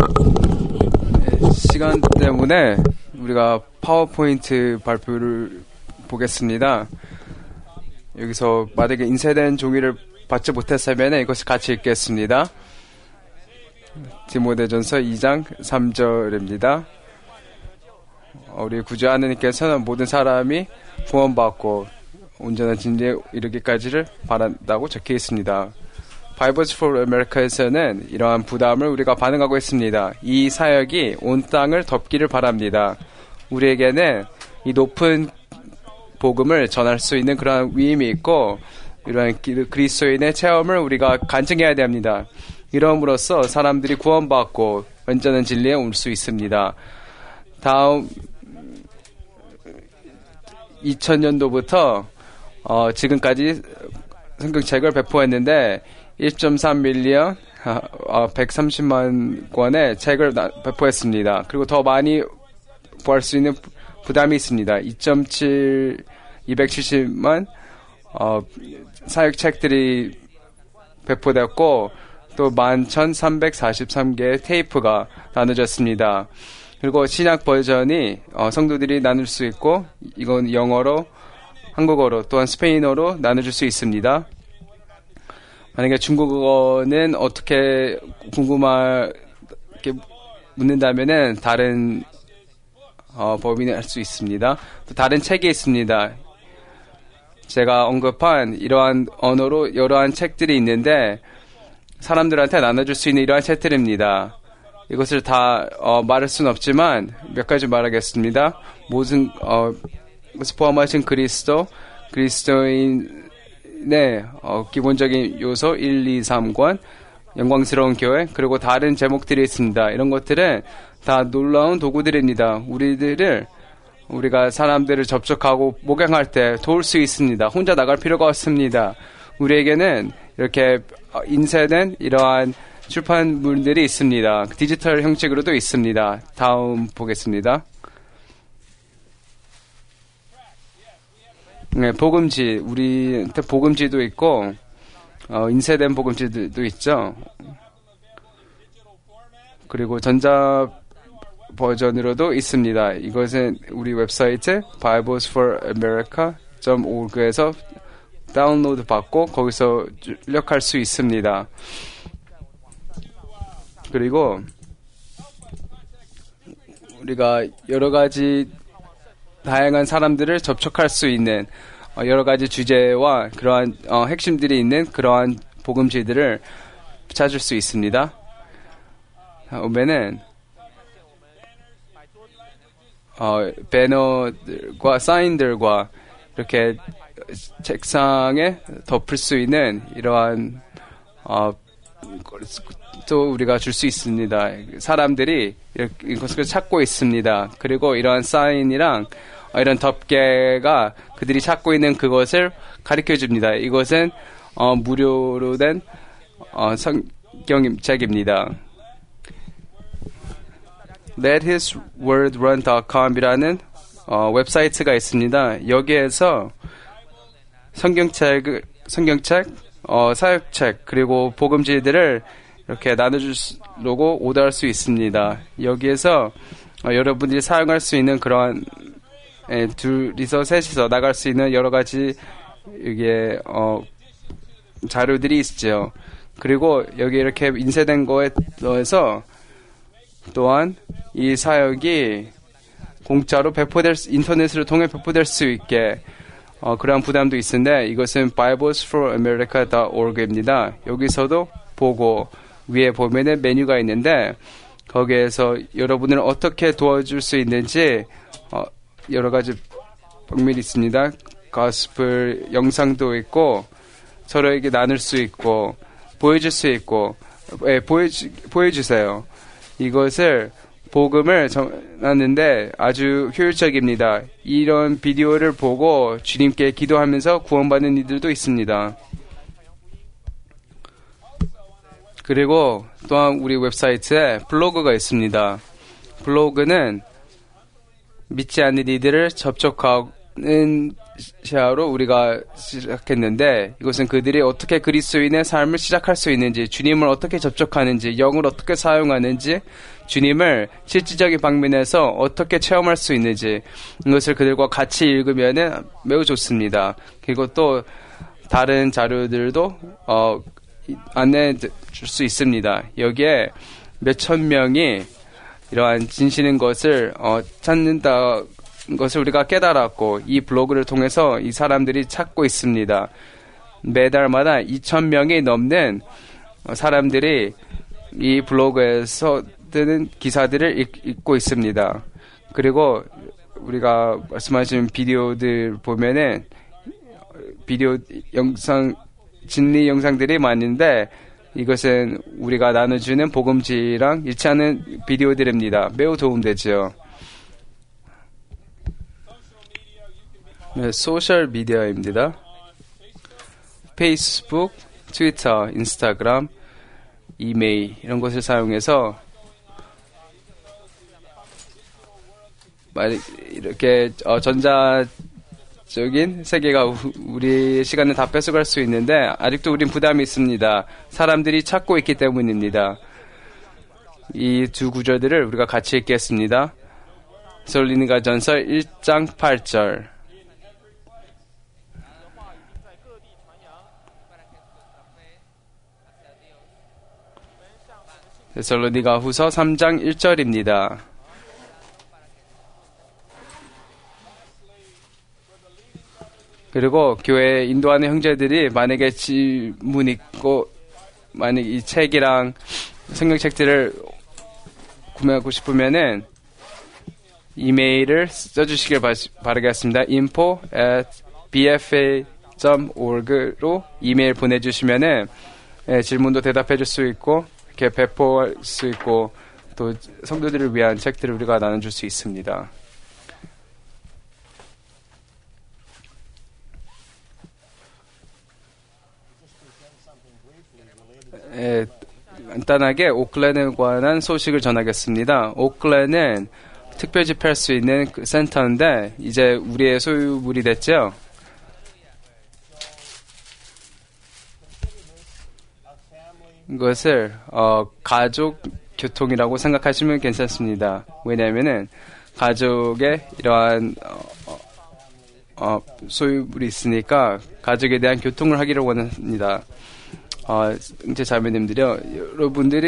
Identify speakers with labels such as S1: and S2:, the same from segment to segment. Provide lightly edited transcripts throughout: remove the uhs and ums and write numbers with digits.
S1: 시간 때문에 우리가 파워포인트 발표를 보겠습니다. 여기서 만약에 인쇄된 종이를 받지 못했으면 이것을 같이 읽겠습니다. 디모데전서 2장 3절입니다. 우리 구주 하느님께서는 모든 사람이 구원받고 온전한 진리에 이르기까지를 바란다고 적혀 있습니다. Bibles for America에서는 이러한 부담을 우리가 반응하고 있습니다. 이 사역이 온 땅을 덮기를 바랍니다. 우리에게는 이 높은 복음을 전할 수 있는 그러한 위임이 있고 이러한 그리스도인의 체험을 우리가 간증해야 됩니다. 이러므로써 사람들이 구원받고 온전한 진리에 올 수 있습니다. 다음 2000년도부터 지금까지 성경책을 배포했는데 1.3밀리언 130만 권의 책을 배포했습니다. 그리고 더 많이 구할 수 있는 부담이 있습니다. 270만 사역책들이 배포됐고 또 11,343개의 테이프가 나눠졌습니다. 그리고 신약 버전이 성도들이 나눌 수 있고 이건 영어로, 한국어로 또한 스페인어로 나눠줄 수 있습니다. 만약에 중국어는 어떻게 궁금하게 묻는다면은 다른 법인이 할 수 있습니다. 또 다른 책이 있습니다. 제가 언급한 이러한 언어로 여러한 책들이 있는데 사람들한테 나눠줄 수 있는 이러한 책들입니다. 이것을 다 말할 수는 없지만 몇 가지 말하겠습니다. 모든 것을 포함하신 그리스도인의 기본적인 요소 1, 2, 3권, 영광스러운 교회, 그리고 다른 제목들이 있습니다. 이런 것들은 다 놀라운 도구들입니다. 우리가 사람들을 접촉하고 목양할 때 도울 수 있습니다. 혼자 나갈 필요가 없습니다. 우리에게는 이렇게 인쇄된 이러한 출판물들이 있습니다. 디지털 형식으로도 있습니다. 다음 보겠습니다. 네, 복음지. 우리한테 복음지도 있고, 인쇄된 복음지도 있죠. 그리고 전자 버전으로도 있습니다. 이것은 우리 웹사이트 biblesforamerica.org에서 다운로드 받고 거기서 출력할 수 있습니다. 그리고 우리가 여러 가지 다양한 사람들을 접촉할 수 있는 여러 가지 주제와 그러한 핵심들이 있는 그러한 복음지들을 찾을 수 있습니다. 다음에는 배너들과 사인들과 이렇게 책상에 덮을 수 있는 이러한 또 우리가 줄 수 있습니다. 사람들이 이것을 찾고 있습니다. 그리고 이러한 사인이랑 이런 덮개가 그들이 찾고 있는 그것을 가르쳐 줍니다. 이것은 무료로 된 성경책입니다. lethiswordrun.com이라는 웹사이트가 있습니다. 여기에서 성경책, 사역책, 그리고 복음지들을 이렇게 나눠주려고 오더할 수 있습니다. 여기에서 여러분들이 사용할 수 있는 그러한 둘이서 셋이서 나갈 수 있는 여러 가지 이게 자료들이 있죠. 그리고 여기 이렇게 인쇄된 거에 더해서 또한 이 사역이 공짜로 인터넷으로 통해 배포될 수 있게 그러한 부담도 있는데 이것은 biblesforamerica.org입니다. 여기서도 보고 위에 보면은 메뉴가 있는데 거기에서 여러분을 어떻게 도와줄 수 있는지 여러 가지 방면이 있습니다. 가스펠 영상도 있고 서로에게 나눌 수 있고 보여줄 수 있고 보여주세요. 이것을 복음을 전하는데 아주 효율적입니다. 이런 비디오를 보고 주님께 기도하면서 구원받는 이들도 있습니다. 그리고 또한 우리 웹사이트에 블로그가 있습니다. 블로그는 믿지 않는 이들을 접촉하고 시야로 우리가 시작했는데 이것은 그들이 어떻게 그리스도인의 삶을 시작할 수 있는지, 주님을 어떻게 접촉하는지, 영을 어떻게 사용하는지, 주님을 실질적인 방면에서 어떻게 체험할 수 있는지 이것을 그들과 같이 읽으면 매우 좋습니다. 그리고 또 다른 자료들도 안내해 줄 수 있습니다. 여기에 몇천 명이 이러한 진실인 것을 찾는다 것을 우리가 깨달았고, 이 블로그를 통해서 이 사람들이 찾고 있습니다. 매달마다 2,000명이 넘는 사람들이 이 블로그에서 뜨는 기사들을 읽고 있습니다. 그리고 우리가 말씀하신 비디오들 보면은 비디오 영상, 진리 영상들이 많은데 이것은 우리가 나눠주는 복음지랑 일치하는 비디오들입니다. 매우 도움되죠. 네, 소셜 미디어입니다. 페이스북, 트위터, 인스타그램, 이메일 이런 것을 사용해서 이렇게 전자적인 세계가 우리 시간을 다 뺏어갈 수 있는데 아직도 우린 부담이 있습니다. 사람들이 찾고 있기 때문입니다. 이 두 구절들을 우리가 같이 읽겠습니다. 데살로니가 전서 1장 8절. 데살로니가 후서 3장 1절입니다. 그리고 교회에 인도하는 형제들이 만약에 질문 있고 만약 이 책이랑 성경책들을 구매하고 싶으면은 이메일을 써주시길 바라겠습니다. info@bfa.org로 이메일 보내주시면은 질문도 대답해 줄 수 있고 이렇게 배포할 수 있고 또 성도들을 위한 책들을 우리가 나눠줄 수 있습니다. 간단하게 오클랜에 관한 소식을 전하겠습니다. 오클랜은 특별 집회할 수 있는 그 센터인데 이제 우리의 소유물이 됐죠. 이것을 가족 교통이라고 생각하시면 괜찮습니다. 왜냐하면은 가족의 이러한 소유물이 있으니까 가족에 대한 교통을 하기를 원합니다. 제 자매님들이요, 여러분들이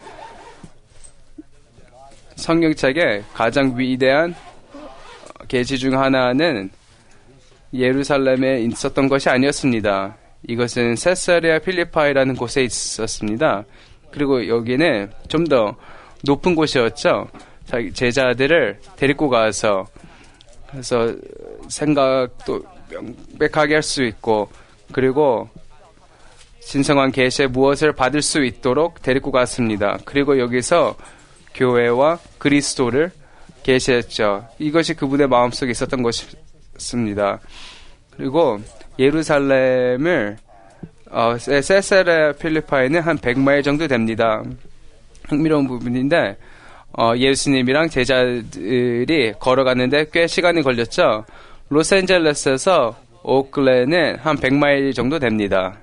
S1: 성경책의 가장 위대한 계시 중 하나는 예루살렘에 있었던 것이 아니었습니다. 이것은 세사리아 필리파이라는 곳에 있었습니다. 그리고 여기는 좀 더 높은 곳이었죠. 자기 제자들을 데리고 가서 그래서 생각도 명백하게 할 수 있고 그리고 신성한 계시에 무엇을 받을 수 있도록 데리고 갔습니다. 그리고 여기서 교회와 그리스도를 계시했죠. 이것이 그분의 마음속에 있었던 것입니다. 그리고 예루살렘을 세사리아 필리파이는 한 100마일 정도 됩니다. 흥미로운 부분인데 예수님이랑 제자들이 걸어갔는데 꽤 시간이 걸렸죠. 로스앤젤레스에서 오클랜은 한 100마일 정도 됩니다.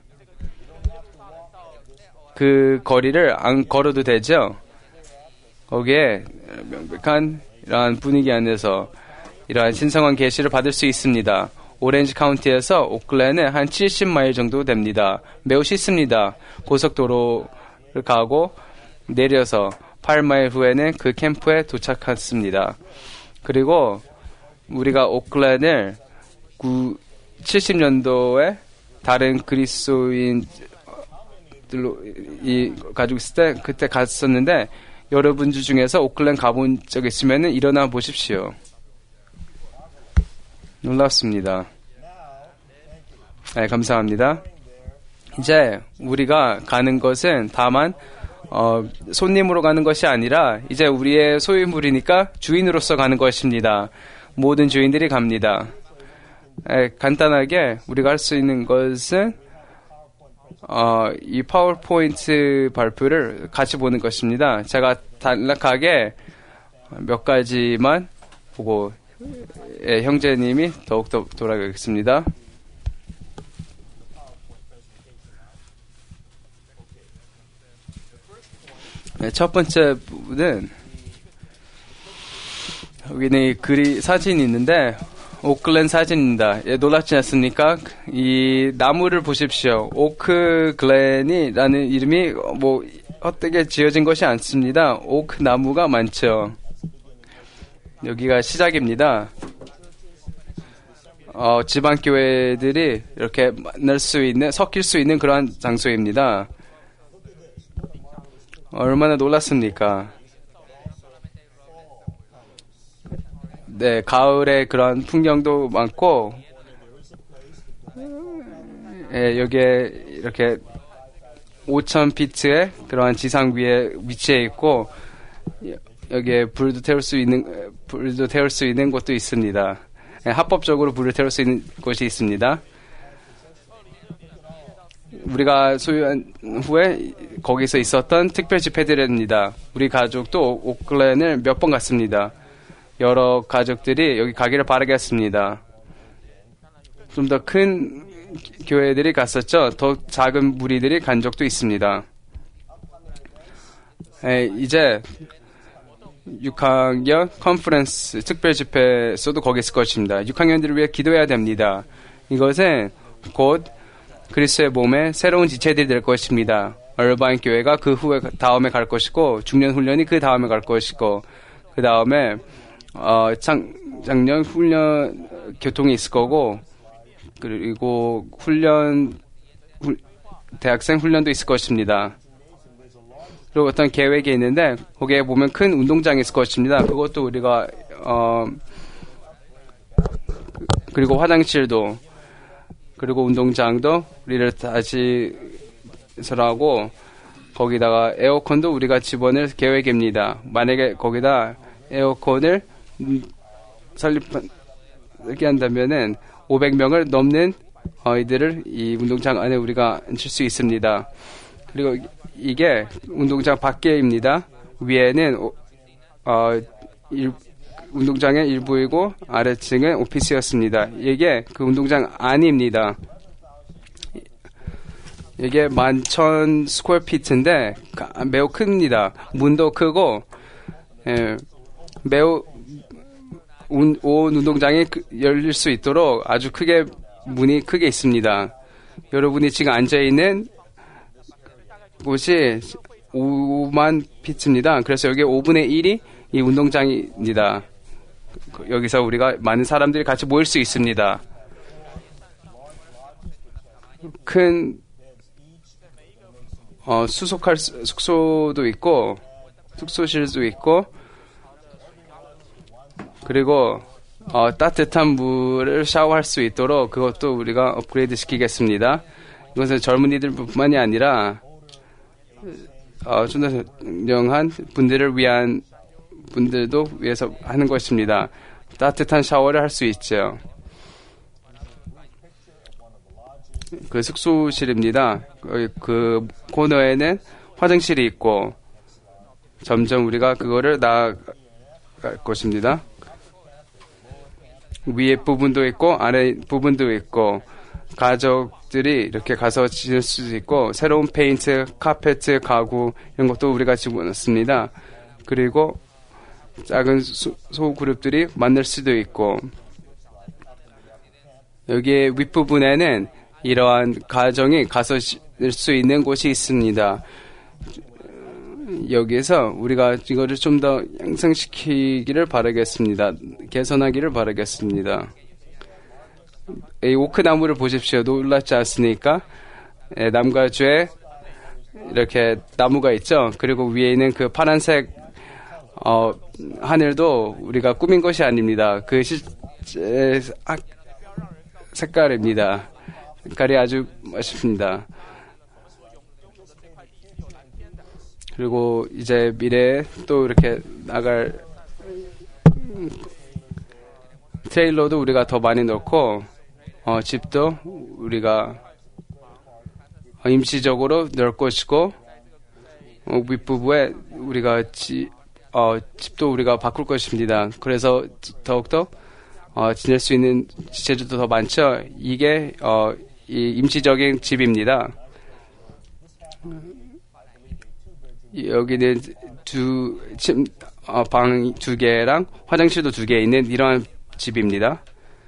S1: 그 거리를 안 걸어도 되죠. 거기에 명백한 이러한 분위기 안에서 이러한 신성한 계시를 받을 수 있습니다. 오렌지 카운티에서 오클랜은 한 70마일 정도 됩니다. 매우 쉽습니다. 고속도로를 가고 내려서 8마일 후에는 그 캠프에 도착했습니다. 그리고 우리가 오클랜을 70년도에 다른 그리스도인들로 가지고 있을 때 그때 갔었는데 여러분 중에서 오클랜 가본 적 있으면 일어나 보십시오. 놀랍습니다. 네, 감사합니다. 이제 우리가 가는 것은 다만 손님으로 가는 것이 아니라 이제 우리의 소유물이니까 주인으로서 가는 것입니다. 모든 주인들이 갑니다. 간단하게 우리가 할 수 있는 것은 이 파워포인트 발표를 같이 보는 것입니다. 제가 단락하게 몇 가지만 보고 형제님이 더욱더 돌아가겠습니다. 네, 첫 번째 부분은 여기는 사진이 있는데 오클랜드 사진입니다. 예, 놀랍지 않습니까? 이 나무를 보십시오. 오크 글렌이라는 이름이 뭐 헛되게 지어진 것이 않습니다. 오크 나무가 많죠. 여기가 시작입니다. 지방교회들이 이렇게 섞일 수 있는 그러한 장소입니다. 얼마나 놀랐습니까? 네, 가을에 그런 풍경도 많고, 예, 여기에 이렇게 5,000피트의 그러한 지상 위에 위치해 있고, 여기에 불도 태울 수 있는 곳도 있습니다. 예, 합법적으로 불을 태울 수 있는 곳이 있습니다. 우리가 소유한 후에 거기서 있었던 특별 집회들입니다. 우리 가족도 오클랜드를 몇 번 갔습니다. 여러 가족들이 여기 가기를 바라겠습니다. 좀 더 큰 교회들이 갔었죠. 더 작은 무리들이 간 적도 있습니다. 이제 6학년 컨퍼런스 특별 집회에서도 거기 있을 것입니다. 6학년들을 위해 기도해야 됩니다. 이것은 곧 그리스도의 몸에 새로운 지체들이 될 것입니다. 얼바인 교회가 그 후에 다음에 갈 것이고 중년 훈련이 그 다음에 갈 것이고 그 다음에 작년 훈련 교통이 있을 거고 그리고 대학생 훈련도 있을 것입니다. 그리고 어떤 계획이 있는데 거기에 보면 큰 운동장이 있을 것입니다. 그것도 우리가 그리고 화장실도 그리고 운동장도 우리를 다시 설하고 거기다가 에어컨도 우리가 집어넣을 계획입니다. 만약에 거기다 에어컨을 설립하게 한다면은 500명을 넘는 아이들을 이 운동장 안에 우리가 앉힐 수 있습니다. 그리고 이게 운동장 밖에입니다. 위에는 운동장의 일부이고 아래층은 오피스였습니다. 이게 그 운동장 안입니다. 이게 11,000 스퀘어피트인데 매우 큽니다. 문도 크고 매우 온 운동장이 열릴 수 있도록 아주 문이 크게 있습니다. 여러분이 지금 앉아있는 곳이 5만 피트입니다. 그래서 여기 5분의 1이 이 운동장입니다. 여기서 우리가 많은 사람들이 같이 모일 수 있습니다. 큰 숙소도 있고 숙소실도 있고 그리고 따뜻한 물을 샤워할 수 있도록 그것도 우리가 업그레이드 시키겠습니다. 이것은 젊은이들뿐만이 아니라 좀 더 유명한 분들을 위한 분들도 위해서 하는 것입니다. 따뜻한 샤워를 할 수 있죠. 그 숙소실입니다. 그 코너에는 화장실이 있고 점점 우리가 그거를 나아갈 것입니다. 위에 부분도 있고 아래 부분도 있고 가족들이 이렇게 가서 지낼 수도 있고 새로운 페인트, 카페트, 가구 이런 것도 우리가 집어넣습니다. 그리고 작은 소그룹들이 만날 수도 있고 여기에 윗부분에는 이러한 가정이 가서 지낼 수 있는 곳이 있습니다. 여기에서 우리가 이거를 좀 더 향상시키기를 바라겠습니다. 개선하기를 바라겠습니다. 이 오크나무를 보십시오. 놀랍지 않습니까? 남가주에 이렇게 나무가 있죠. 그리고 위에 있는 그 파란색 하늘도 우리가 꾸민 것이 아닙니다. 그 실제 색깔입니다. 색깔이 아주 멋있습니다. 그리고 이제 미래에 또 이렇게 나갈 트레일러도 우리가 더 많이 넣고 집도 우리가 임시적으로 넣을 것이고 윗부분에 우리가 집도 우리가 바꿀 것입니다. 그래서 더욱더
S2: 지낼 수 있는 지체들도 더 많죠. 이게 이 임시적인 집입니다. 여기는 방 2개랑 화장실도 2개 있는 이러한 집입니다.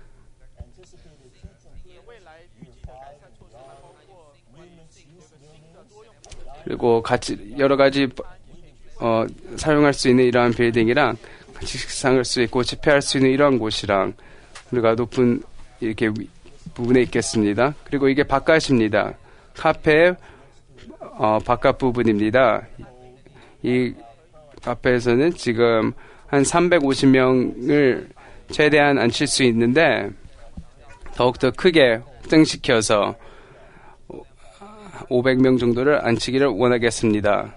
S2: 그리고 같이 여러 가지 사용할 수 있는 이러한 빌딩이랑 같이 식사할 수 있고 집회할 수 있는 이러한 곳이랑 우리가 높은 이렇게 부분에 있겠습니다. 그리고 이게 바깥입니다. 카페의 바깥 부분입니다. 이 카페에서는 지금 한 350명을 최대한 앉힐 수 있는데 더욱더 크게 확장시켜서 500명 정도를 앉히기를 원하겠습니다.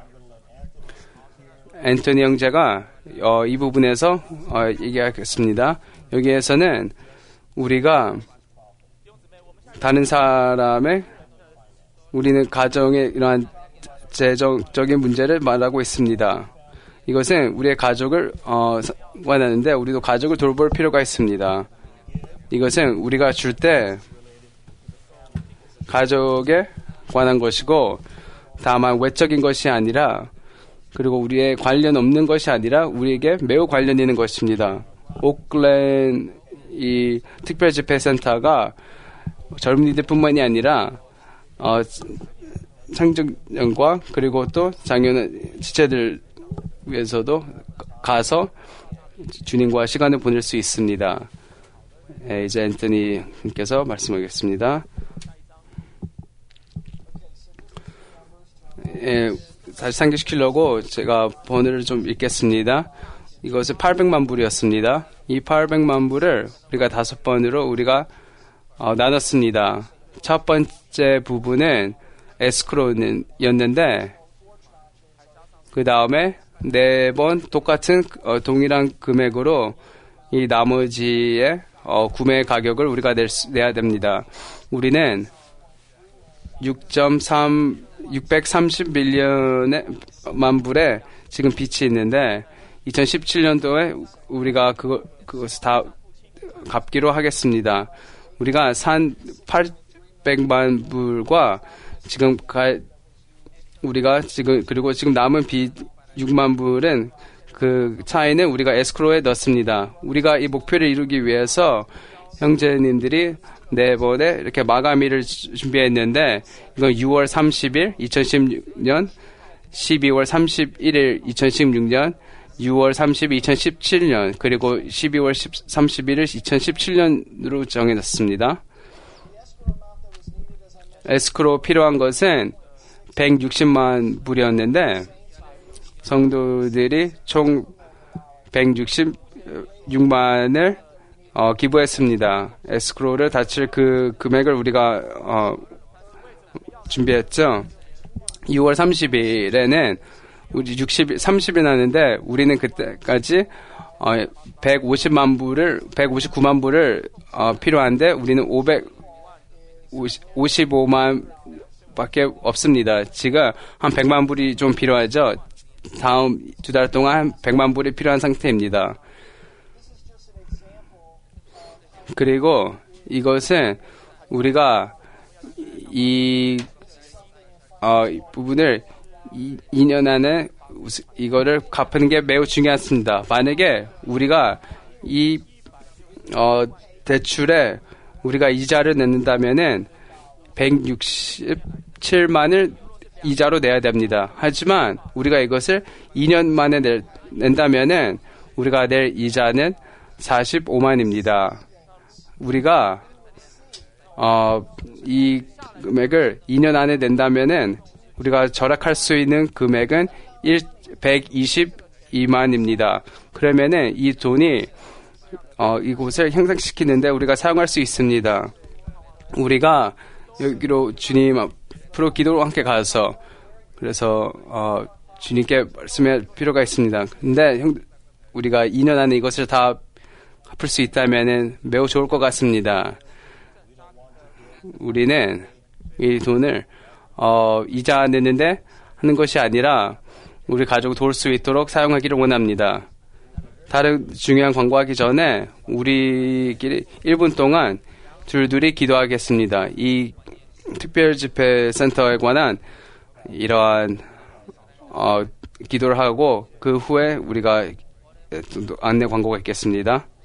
S2: 앤토니 형제가 이 부분에서 얘기하겠습니다. 여기에서는 우리가 다른 사람의 우리는 가정의 이러한 재정적인 문제를 말하고 있습니다. 이것은 우리의 가족을 원하는데 우리도 가족을 돌볼 필요가 있습니다. 이것은 우리가 줄 때 가족에 관한 것이고 다만 외적인 것이 아니라 그리고 우리의 관련 없는 것이 아니라 우리에게 매우 관련 있는 것입니다. 오클랜드 이 특별집회센터가 젊은이들뿐만이 아니라 청중년과 그리고 또 장애인 지체들 위해서도 가서 주님과 시간을 보낼 수 있습니다. 이제 앤토니께서 말씀하겠습니다. 다시 상기시키려고 제가 번호를 좀 읽겠습니다. 이것은 800만 불이었습니다. 이 800만 불을 우리가 5번으로 우리가 나눴습니다. 첫 번째 부분은 에스크로였는데 그 다음에 4번 똑같은 동일한 금액으로 이 나머지의 구매 가격을 우리가 내야 됩니다. 우리는 630밀리언만 불의 지금 빚이 있는데 2017년도에 우리가 그것을 다 갚기로 하겠습니다. 우리가 산 800만 불과 우리가 그리고 지금 남은 빚 6만 불은 그 차이는 우리가 에스크로에 넣습니다. 우리가 이 목표를 이루기 위해서 형제님들이 4번에 이렇게 마감일을 준비했는데 이건 6월 30일 2016년 12월 31일 2016년 6월 30일 2017년 그리고 12월 31일 2017년으로 정해놨습니다. 에스크로 필요한 것은 160만 불이었는데 성도들이 총 166만을 기부했습니다. 에스크로를 다칠 그 금액을 우리가 준비했죠. 6월 30일에는 우리 30일 나는데 우리는 그때까지 159만 불을 필요한데 우리는 555만 밖에 없습니다. 지금 한 100만 불이 좀 필요하죠. 다음 2달 동안 한 100만 불이 필요한 상태입니다. 그리고 이것은 우리가 이 부분을 2년 안에 이거를 갚는 게 매우 중요했습니다. 만약에 우리가 이 대출에 우리가 이자를 낸다면은 167만을 이자로 내야 됩니다. 하지만 우리가 이것을 2년 만에 낸다면은 우리가 낼 이자는 45만입니다. 우리가 이 금액을 2년 안에 낸다면은 우리가 절약할 수 있는 금액은 122만입니다. 그러면은 이 돈이 이곳을 향상시키는데 우리가 사용할 수 있습니다. 우리가 여기로 주님 앞으로 기도로 함께 가서 그래서 주님께 말씀할 필요가 있습니다. 근데 우리가 2년 안에 이것을 다 갚을 수 있다면은 매우 좋을 것 같습니다. 우리는 이 돈을 이자 내는데 하는 것이 아니라 우리 가족을 도울 수 있도록 사용하기를 원합니다. 다른 중요한 광고하기 전에 우리끼리 1분 동안 둘둘이 기도하겠습니다. 이 특별집회센터에 관한 이러한 기도를 하고 그 후에 우리가 안내 광고가 있겠습니다.